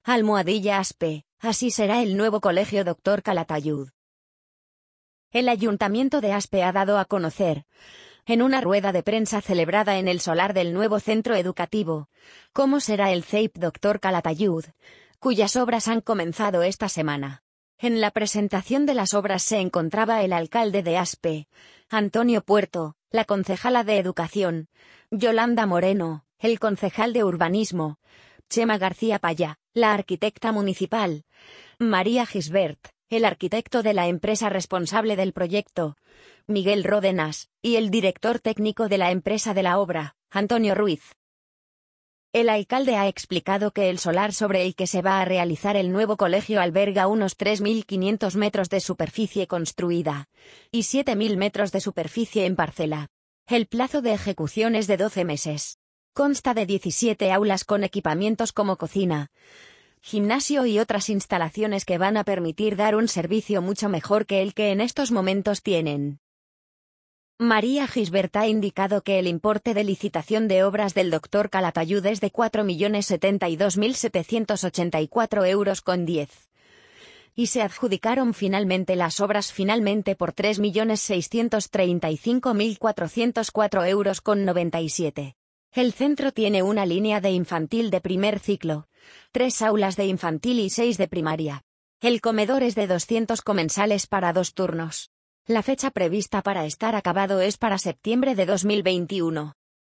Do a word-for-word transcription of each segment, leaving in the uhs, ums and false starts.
Almohadilla Aspe, así será el nuevo colegio doctor Calatayud. El Ayuntamiento de Aspe ha dado a conocer, en una rueda de prensa celebrada en el solar del nuevo centro educativo, cómo será el C E I P doctor Calatayud, cuyas obras han comenzado esta semana. En la presentación de las obras se encontraba el alcalde de Aspe, Antonio Puerto, la concejala de Educación, Yolanda Moreno, el concejal de Urbanismo, Chema García Paya, la arquitecta municipal, María Gisbert, el arquitecto de la empresa responsable del proyecto, Miguel Ródenas, y el director técnico de la empresa de la obra, Antonio Ruiz. El alcalde ha explicado que el solar sobre el que se va a realizar el nuevo colegio alberga unos tres mil quinientos metros de superficie construida y siete mil metros de superficie en parcela. El plazo de ejecución es de doce meses. Consta de diecisiete aulas con equipamientos como cocina, gimnasio y otras instalaciones que van a permitir dar un servicio mucho mejor que el que en estos momentos tienen. María Gisbert ha indicado que el importe de licitación de obras del doctor Calatayud es de cuatro millones setenta y dos mil setecientos ochenta y cuatro euros con diez. Y se adjudicaron finalmente las obras finalmente por tres millones seiscientos treinta y cinco mil cuatrocientos cuatro euros con noventa y siete. El centro tiene una línea de infantil de primer ciclo, tres aulas de infantil y seis de primaria. El comedor es de doscientos comensales para dos turnos. La fecha prevista para estar acabado es para septiembre de dos mil veintiuno.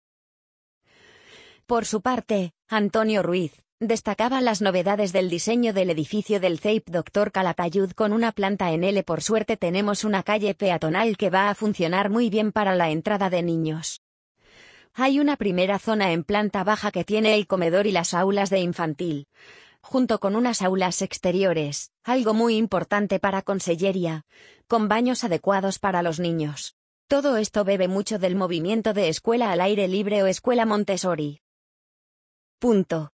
Por su parte, Antonio Ruiz destacaba las novedades del diseño del edificio del C E I P doctor Calatayud con una planta en L. Por suerte tenemos una calle peatonal que va a funcionar muy bien para la entrada de niños. Hay una primera zona en planta baja que tiene el comedor y las aulas de infantil, junto con unas aulas exteriores, algo muy importante para consellería, con baños adecuados para los niños. Todo esto bebe mucho del movimiento de escuela al aire libre o escuela Montessori. Punto.